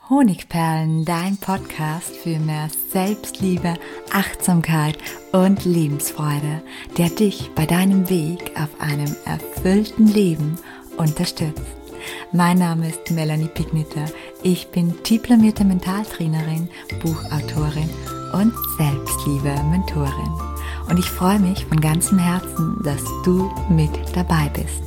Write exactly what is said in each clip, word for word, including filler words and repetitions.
Honigperlen, dein Podcast für mehr Selbstliebe, Achtsamkeit und Lebensfreude, der dich bei deinem Weg auf einem erfüllten Leben unterstützt. Mein Name ist Melanie Pigniter. Ich bin diplomierte Mentaltrainerin, Buchautorin und Selbstliebe-Mentorin. Und ich freue mich von ganzem Herzen, dass du mit dabei bist.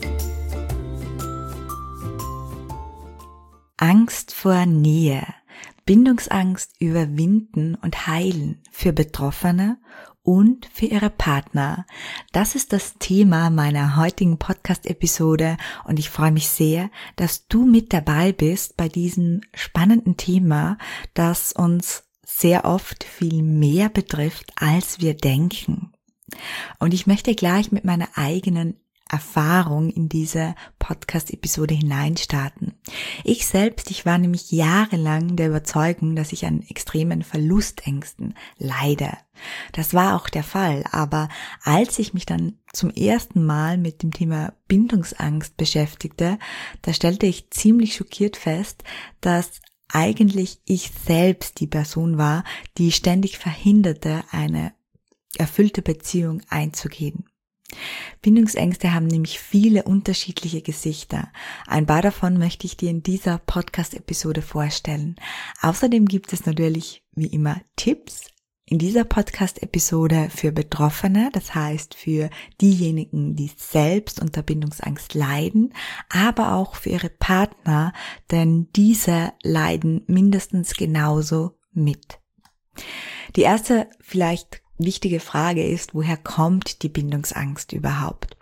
Angst vor Nähe, Bindungsangst überwinden und heilen für Betroffene und für ihre Partner. Das ist das Thema meiner heutigen Podcast-Episode und ich freue mich sehr, dass du mit dabei bist bei diesem spannenden Thema, das uns sehr oft viel mehr betrifft, als wir denken. Und ich möchte gleich mit meiner eigenen Erfahrung in diese Podcast-Episode hineinstarten. Ich selbst, ich war nämlich jahrelang der Überzeugung, dass ich an extremen Verlustängsten leide. Das war auch der Fall, aber als ich mich dann zum ersten Mal mit dem Thema Bindungsangst beschäftigte, da stellte ich ziemlich schockiert fest, dass eigentlich ich selbst die Person war, die ständig verhinderte, eine erfüllte Beziehung einzugehen. Bindungsängste haben nämlich viele unterschiedliche Gesichter. Ein paar davon möchte ich dir in dieser Podcast-Episode vorstellen. Außerdem gibt es natürlich wie immer Tipps in dieser Podcast-Episode für Betroffene, das heißt für diejenigen, die selbst unter Bindungsangst leiden, aber auch für ihre Partner, denn diese leiden mindestens genauso mit. Die erste vielleicht wichtige Frage ist, woher kommt die Bindungsangst überhaupt?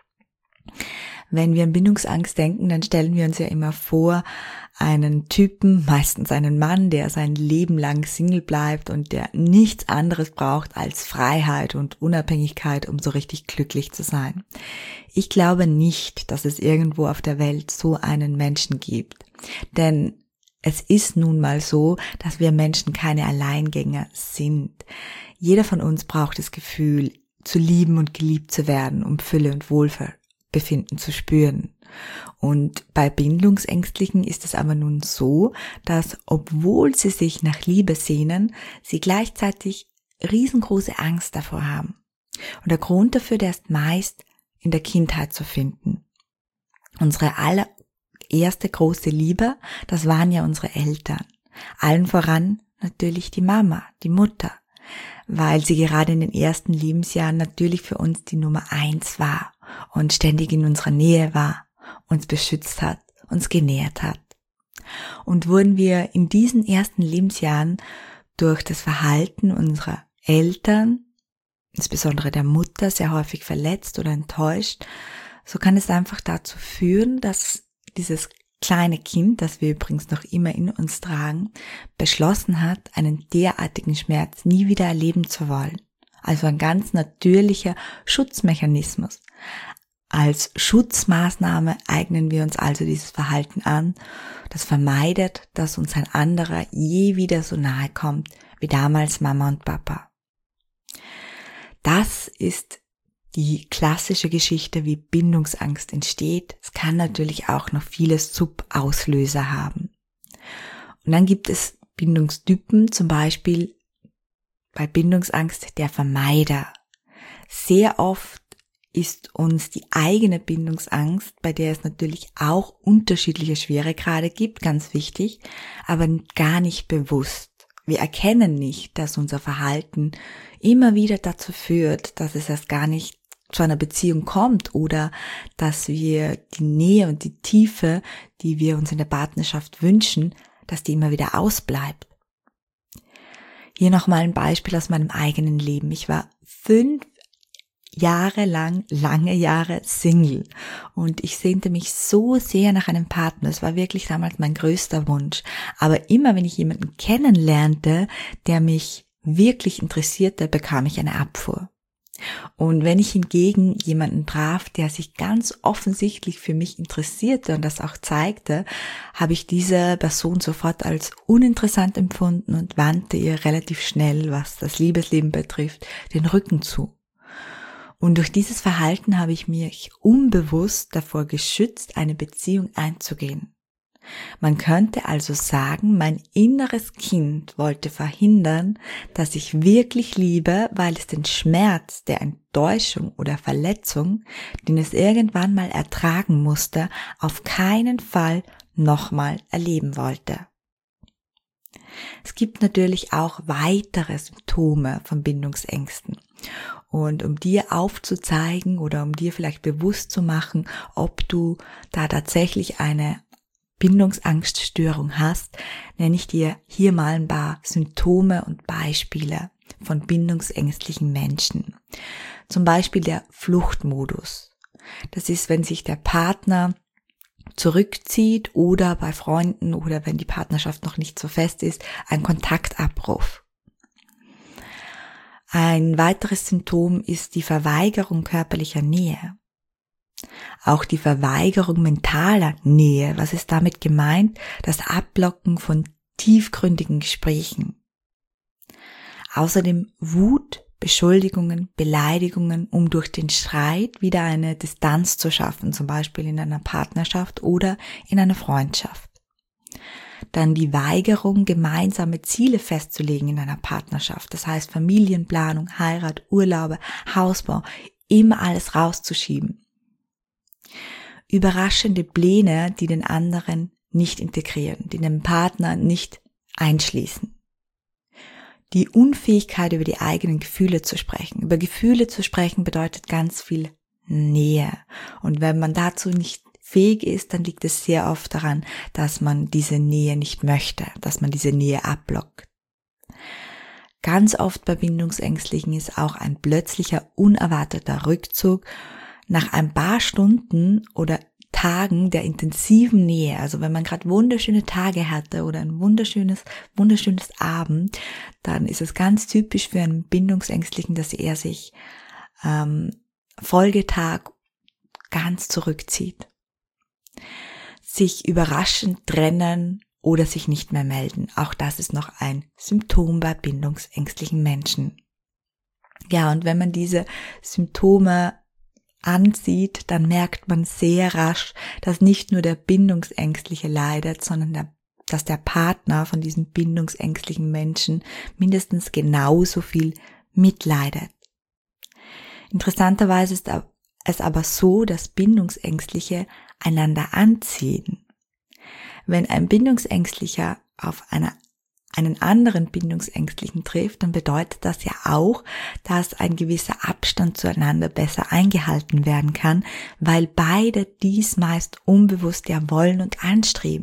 Wenn wir an Bindungsangst denken, dann stellen wir uns ja immer vor, einen Typen, meistens einen Mann, der sein Leben lang Single bleibt und der nichts anderes braucht als Freiheit und Unabhängigkeit, um so richtig glücklich zu sein. Ich glaube nicht, dass es irgendwo auf der Welt so einen Menschen gibt, denn es ist nun mal so, dass wir Menschen keine Alleingänger sind. Jeder von uns braucht das Gefühl, zu lieben und geliebt zu werden, um Fülle und Wohlbefinden zu spüren. Und bei Bindungsängstlichen ist es aber nun so, dass obwohl sie sich nach Liebe sehnen, sie gleichzeitig riesengroße Angst davor haben. Und der Grund dafür, der ist meist in der Kindheit zu finden. Unsere allererste große Liebe, das waren ja unsere Eltern. Allen voran natürlich die Mama, die Mutter, weil sie gerade in den ersten Lebensjahren natürlich für uns die Nummer eins war und ständig in unserer Nähe war, uns beschützt hat, uns genährt hat. Und wurden wir in diesen ersten Lebensjahren durch das Verhalten unserer Eltern, insbesondere der Mutter, sehr häufig verletzt oder enttäuscht, so kann es einfach dazu führen, dass dieses kleine Kind, das wir übrigens noch immer in uns tragen, beschlossen hat, einen derartigen Schmerz nie wieder erleben zu wollen. Also ein ganz natürlicher Schutzmechanismus. Als Schutzmaßnahme eignen wir uns also dieses Verhalten an, das vermeidet, dass uns ein anderer je wieder so nahe kommt wie damals Mama und Papa. Das ist die klassische Geschichte, wie Bindungsangst entsteht. Es kann natürlich auch noch viele Subauslöser haben. Und dann gibt es Bindungstypen, zum Beispiel bei Bindungsangst der Vermeider. Sehr oft ist uns die eigene Bindungsangst, bei der es natürlich auch unterschiedliche Schweregrade gibt, ganz wichtig, aber gar nicht bewusst. Wir erkennen nicht, dass unser Verhalten immer wieder dazu führt, dass es erst gar nicht zu einer Beziehung kommt oder dass wir die Nähe und die Tiefe, die wir uns in der Partnerschaft wünschen, dass die immer wieder ausbleibt. Hier nochmal ein Beispiel aus meinem eigenen Leben. Ich war fünf Jahre lang, lange Jahre Single und ich sehnte mich so sehr nach einem Partner. Es war wirklich damals mein größter Wunsch. Aber immer wenn ich jemanden kennenlernte, der mich wirklich interessierte, bekam ich eine Abfuhr. Und wenn ich hingegen jemanden traf, der sich ganz offensichtlich für mich interessierte und das auch zeigte, habe ich diese Person sofort als uninteressant empfunden und wandte ihr relativ schnell, was das Liebesleben betrifft, den Rücken zu. Und durch dieses Verhalten habe ich mich unbewusst davor geschützt, eine Beziehung einzugehen. Man könnte also sagen, mein inneres Kind wollte verhindern, dass ich wirklich liebe, weil es den Schmerz der Enttäuschung oder Verletzung, den es irgendwann mal ertragen musste, auf keinen Fall nochmal erleben wollte. Es gibt natürlich auch weitere Symptome von Bindungsängsten. Und um dir aufzuzeigen oder um dir vielleicht bewusst zu machen, ob du da tatsächlich eine Bindungsangststörung hast, nenne ich dir hier mal ein paar Symptome und Beispiele von bindungsängstlichen Menschen. Zum Beispiel der Fluchtmodus. Das ist, wenn sich der Partner zurückzieht oder bei Freunden oder wenn die Partnerschaft noch nicht so fest ist, ein Kontaktabruf. Ein weiteres Symptom ist die Verweigerung körperlicher Nähe. Auch die Verweigerung mentaler Nähe. Was ist damit gemeint? Das Abblocken von tiefgründigen Gesprächen. Außerdem Wut, Beschuldigungen, Beleidigungen, um durch den Streit wieder eine Distanz zu schaffen, zum Beispiel in einer Partnerschaft oder in einer Freundschaft. Dann die Weigerung, gemeinsame Ziele festzulegen in einer Partnerschaft. Das heißt Familienplanung, Heirat, Urlaube, Hausbau, immer alles rauszuschieben. Überraschende Pläne, die den anderen nicht integrieren, die den Partner nicht einschließen. Die Unfähigkeit, über die eigenen Gefühle zu sprechen. Über Gefühle zu sprechen bedeutet ganz viel Nähe. Und wenn man dazu nicht fähig ist, dann liegt es sehr oft daran, dass man diese Nähe nicht möchte, dass man diese Nähe abblockt. Ganz oft bei Bindungsängstlichen ist auch ein plötzlicher, unerwarteter Rückzug nach ein paar Stunden oder Tagen der intensiven Nähe. Also wenn man gerade wunderschöne Tage hatte oder ein wunderschönes, wunderschönes Abend, dann ist es ganz typisch für einen Bindungsängstlichen, dass er sich ähm, Folgetag ganz zurückzieht. Sich überraschend trennen oder sich nicht mehr melden. Auch das ist noch ein Symptom bei bindungsängstlichen Menschen. Ja, und wenn man diese Symptome ansieht, dann merkt man sehr rasch, dass nicht nur der Bindungsängstliche leidet, sondern der, dass der Partner von diesem bindungsängstlichen Menschen mindestens genauso viel mitleidet. Interessanterweise ist es aber so, dass Bindungsängstliche einander anziehen. Wenn ein Bindungsängstlicher auf einer einen anderen Bindungsängstlichen trifft, dann bedeutet das ja auch, dass ein gewisser Abstand zueinander besser eingehalten werden kann, weil beide dies meist unbewusst ja wollen und anstreben.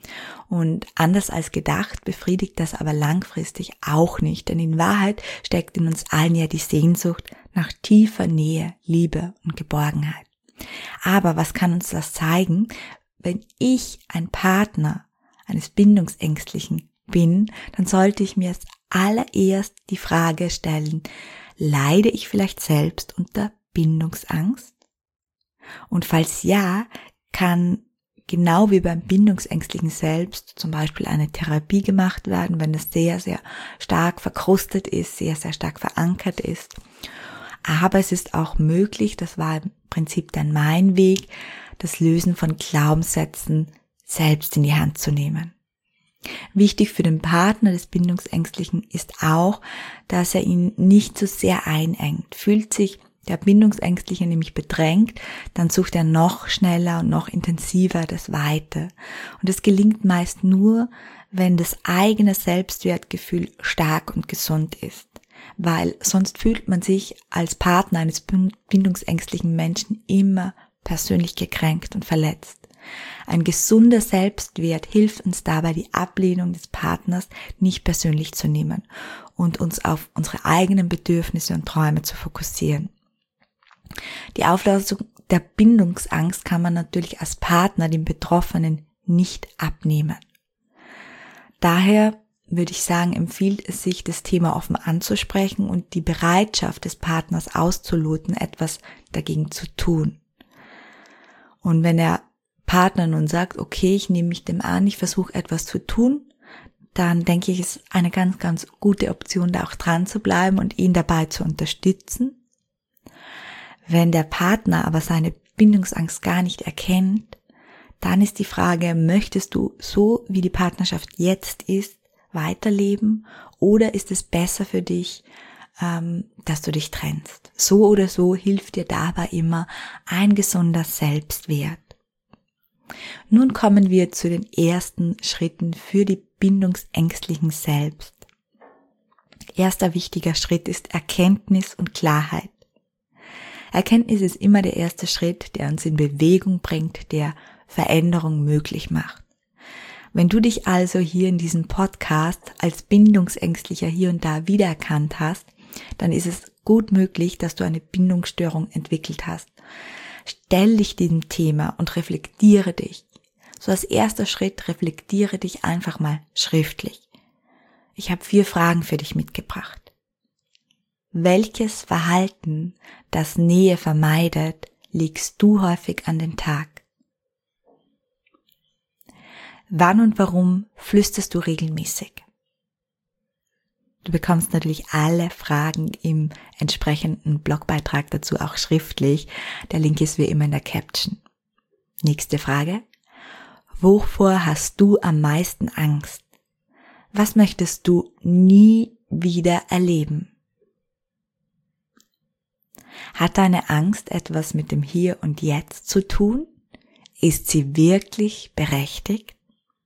Und anders als gedacht befriedigt das aber langfristig auch nicht, denn in Wahrheit steckt in uns allen ja die Sehnsucht nach tiefer Nähe, Liebe und Geborgenheit. Aber was kann uns das zeigen, wenn ich ein Partner eines Bindungsängstlichen bin, dann sollte ich mir als allererst die Frage stellen, leide ich vielleicht selbst unter Bindungsangst? Und falls ja, kann genau wie beim Bindungsängstlichen selbst zum Beispiel eine Therapie gemacht werden, wenn es sehr, sehr stark verkrustet ist, sehr, sehr stark verankert ist. Aber es ist auch möglich, das war im Prinzip dann mein Weg, das Lösen von Glaubenssätzen selbst in die Hand zu nehmen. Wichtig für den Partner des Bindungsängstlichen ist auch, dass er ihn nicht zu sehr einengt. Fühlt sich der Bindungsängstliche nämlich bedrängt, dann sucht er noch schneller und noch intensiver das Weite. Und es gelingt meist nur, wenn das eigene Selbstwertgefühl stark und gesund ist. Weil sonst fühlt man sich als Partner eines bindungsängstlichen Menschen immer persönlich gekränkt und verletzt. Ein gesunder Selbstwert hilft uns dabei, die Ablehnung des Partners nicht persönlich zu nehmen und uns auf unsere eigenen Bedürfnisse und Träume zu fokussieren. Die Auflösung der Bindungsangst kann man natürlich als Partner dem Betroffenen nicht abnehmen. Daher würde ich sagen, empfiehlt es sich, das Thema offen anzusprechen und die Bereitschaft des Partners auszuloten, etwas dagegen zu tun. Und wenn der Partner nun sagt, okay, ich nehme mich dem an, ich versuche etwas zu tun, dann denke ich, es ist eine ganz, ganz gute Option, da auch dran zu bleiben und ihn dabei zu unterstützen. Wenn der Partner aber seine Bindungsangst gar nicht erkennt, dann ist die Frage, möchtest du so, wie die Partnerschaft jetzt ist, weiterleben oder ist es besser für dich, ähm, dass du dich trennst? So oder so hilft dir dabei immer ein gesunder Selbstwert. Nun kommen wir zu den ersten Schritten für die Bindungsängstlichen selbst. Erster wichtiger Schritt ist Erkenntnis und Klarheit. Erkenntnis ist immer der erste Schritt, der uns in Bewegung bringt, der Veränderung möglich macht. Wenn du dich also hier in diesem Podcast als Bindungsängstlicher hier und da wiedererkannt hast, dann ist es gut möglich, dass du eine Bindungsstörung entwickelt hast. Stell dich diesem Thema und reflektiere dich. So als erster Schritt reflektiere dich einfach mal schriftlich. Ich habe vier Fragen für dich mitgebracht. Welches Verhalten, das Nähe vermeidet, legst du häufig an den Tag? Wann und warum flüsterst du regelmäßig? Du bekommst natürlich alle Fragen im entsprechenden Blogbeitrag dazu auch schriftlich. Der Link ist wie immer in der Caption. Nächste Frage. Wovor hast du am meisten Angst? Was möchtest du nie wieder erleben? Hat deine Angst etwas mit dem Hier und Jetzt zu tun? Ist sie wirklich berechtigt?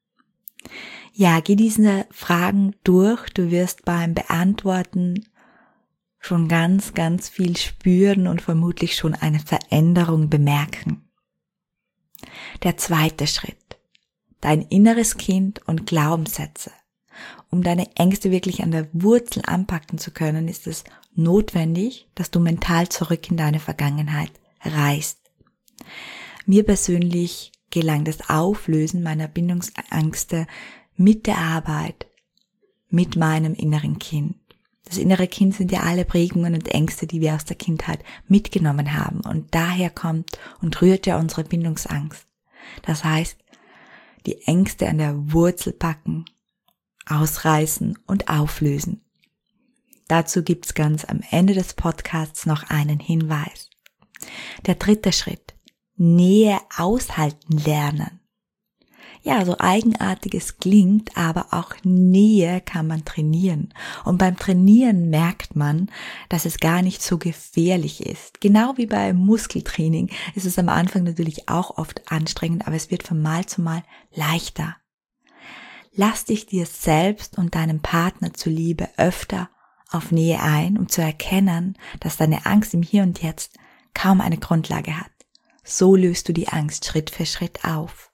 Ja, geh diese Fragen durch. Du wirst beim Beantworten schon ganz, ganz viel spüren und vermutlich schon eine Veränderung bemerken. Der zweite Schritt. Dein inneres Kind und Glaubenssätze. Um deine Ängste wirklich an der Wurzel anpacken zu können, ist es notwendig, dass du mental zurück in deine Vergangenheit reist. Mir persönlich gelang das Auflösen meiner Bindungsängste mit der Arbeit, mit meinem inneren Kind. Das innere Kind sind ja alle Prägungen und Ängste, die wir aus der Kindheit mitgenommen haben. Und daher kommt und rührt ja unsere Bindungsangst. Das heißt, die Ängste an der Wurzel packen, ausreißen und auflösen. Dazu gibt's ganz am Ende des Podcasts noch einen Hinweis. Der dritte Schritt. Nähe aushalten lernen. Ja, so eigenartig es klingt, aber auch Nähe kann man trainieren. Und beim Trainieren merkt man, dass es gar nicht so gefährlich ist. Genau wie beim Muskeltraining ist es am Anfang natürlich auch oft anstrengend, aber es wird von Mal zu Mal leichter. Lass dich dir selbst und deinem Partner zuliebe öfter auf Nähe ein, um zu erkennen, dass deine Angst im Hier und Jetzt kaum eine Grundlage hat. So löst du die Angst Schritt für Schritt auf.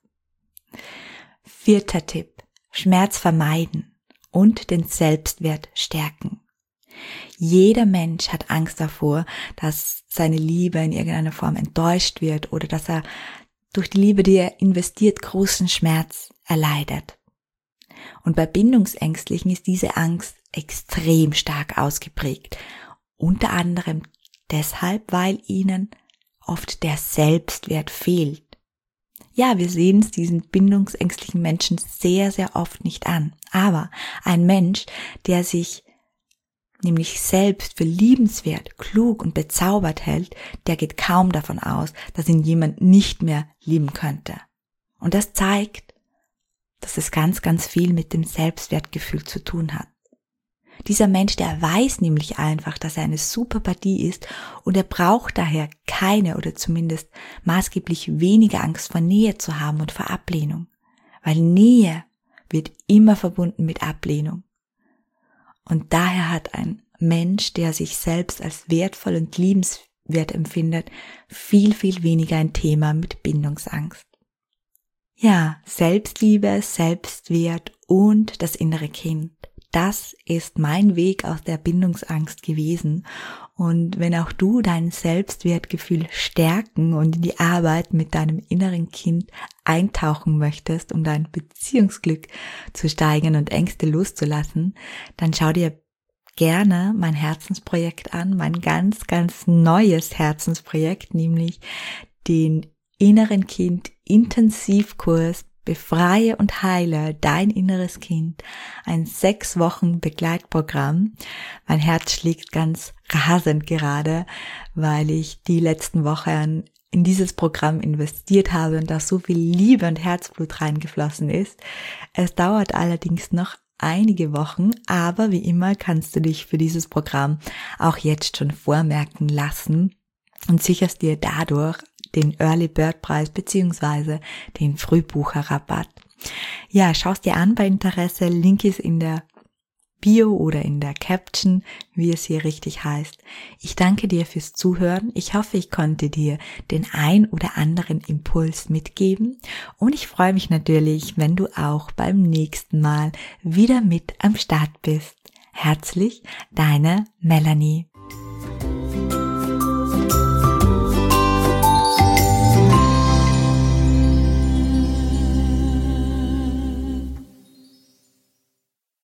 Vierter Tipp. Schmerz vermeiden und den Selbstwert stärken. Jeder Mensch hat Angst davor, dass seine Liebe in irgendeiner Form enttäuscht wird oder dass er durch die Liebe, die er investiert, großen Schmerz erleidet. Und bei Bindungsängstlichen ist diese Angst extrem stark ausgeprägt. Unter anderem deshalb, weil ihnen oft der Selbstwert fehlt. Ja, wir sehen es diesen bindungsängstlichen Menschen sehr, sehr oft nicht an. Aber ein Mensch, der sich nämlich selbst für liebenswert, klug und bezaubert hält, der geht kaum davon aus, dass ihn jemand nicht mehr lieben könnte. Und das zeigt, dass es ganz, ganz viel mit dem Selbstwertgefühl zu tun hat. Dieser Mensch, der weiß nämlich einfach, dass er eine super Partie ist und er braucht daher keine oder zumindest maßgeblich weniger Angst vor Nähe zu haben und vor Ablehnung. Weil Nähe wird immer verbunden mit Ablehnung. Und daher hat ein Mensch, der sich selbst als wertvoll und liebenswert empfindet, viel, viel weniger ein Thema mit Bindungsangst. Ja, Selbstliebe, Selbstwert und das innere Kind. Das ist mein Weg aus der Bindungsangst gewesen. Und wenn auch du dein Selbstwertgefühl stärken und in die Arbeit mit deinem inneren Kind eintauchen möchtest, um dein Beziehungsglück zu steigern und Ängste loszulassen, dann schau dir gerne mein Herzensprojekt an, mein ganz, ganz neues Herzensprojekt, nämlich den Inneren Kind Intensivkurs Befreie und heile dein inneres Kind, ein sechs Wochen Begleitprogramm. Mein Herz schlägt ganz rasend gerade, weil ich die letzten Wochen in dieses Programm investiert habe und da so viel Liebe und Herzblut reingeflossen ist. Es dauert allerdings noch einige Wochen, aber wie immer kannst du dich für dieses Programm auch jetzt schon vormerken lassen und sicherst dir dadurch den Early Bird Preis beziehungsweise den Frühbucherrabatt. Ja, schaust dir an bei Interesse, Link ist in der Bio oder in der Caption, wie es hier richtig heißt. Ich danke dir fürs Zuhören. Ich hoffe, ich konnte dir den ein oder anderen Impuls mitgeben und ich freue mich natürlich, wenn du auch beim nächsten Mal wieder mit am Start bist. Herzlich, deine Melanie.